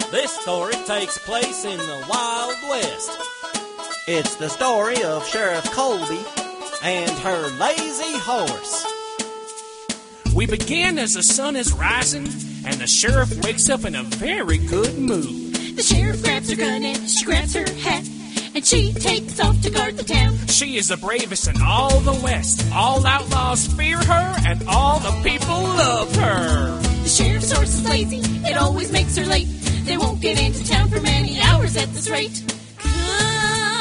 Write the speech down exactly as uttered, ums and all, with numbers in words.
This story takes place in the Wild West. It's the story of Sheriff Colby and her lazy horse. We begin as the sun is rising, and the sheriff wakes up in a very good mood. The sheriff grabs her gun and she grabs her hat, and she takes off to guard the town. She is the bravest in all the West. All outlaws fear her, and all the people love her. The sheriff's horse is lazy, it always makes her late. They won't get into town for many hours at this rate. Come